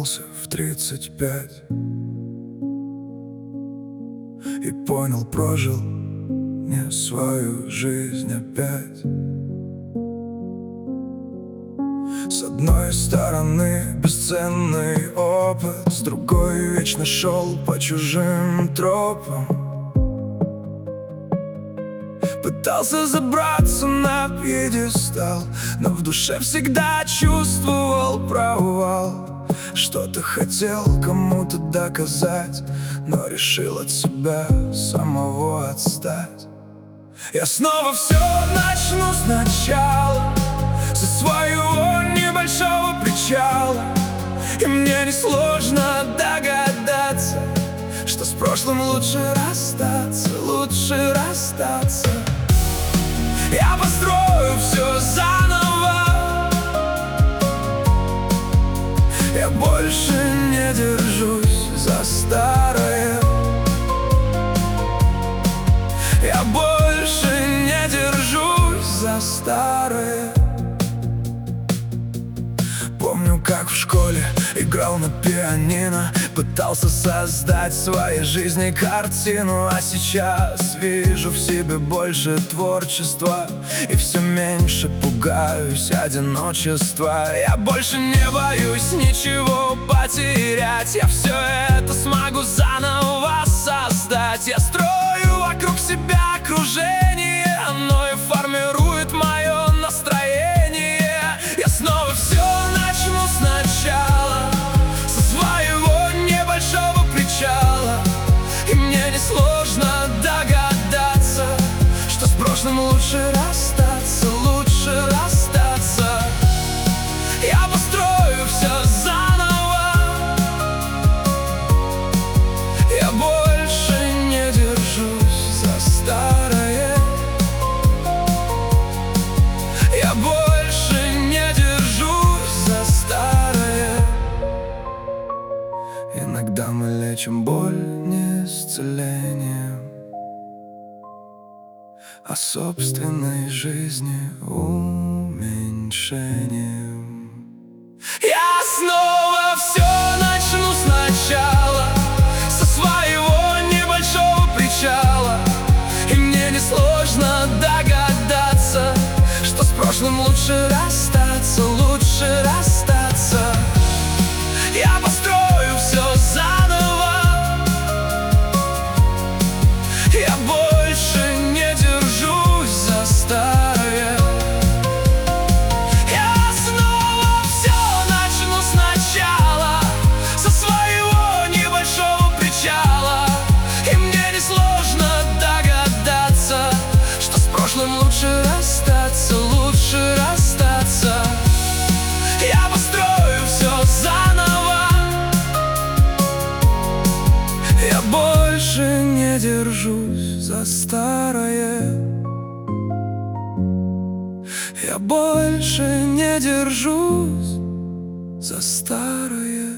проснулся в 35 и понял, прожил не свою жизнь опять. С одной стороны бесценный опыт, с другой вечно шел по чужим тропам. Пытался забраться на пьедестал, но в душе всегда чувствовал провал. Что-то хотел кому-то доказать, но решил от себя самого отстать. Я снова все начну сначала, со своего небольшого причала. И мне несложно догадаться, что с прошлым лучше расстаться, лучше расстаться. Я построю все заново, я больше не держусь за старое. Я больше не держусь за старое. Помню, как в школе играл на пианино, пытался создать в своей жизни картину. А сейчас вижу в себе больше творчества и все меньше пугаюсь одиночества. Я больше не боюсь ничего потерять, я все это смогу заново создать. Я строю вокруг себя окружение, оно и формирует мое настроение. Я снова все начну сначала, со своего небольшого причала. И мне несложно догадаться, что с прошлым лучше расстаться, лучше расстаться. Я построю все заново, я больше не держусь за старое. Я больше не держусь за старое. Иногда мы лечим боль не исцелением, а собственной жизни уменьшением. Я снова все начну сначала, со своего небольшого причала. И мне несложно догадаться, что с прошлым лучше расстаться, лучше расстаться. Я построю все заново, я больше не держусь за старое. Я снова все начну сначала, со своего небольшого причала. И мне несложно догадаться, что с прошлым лучше расстаться, лучше расстаться. Я построю все заново, я больше не держусь за старое. Я больше не держусь за старое.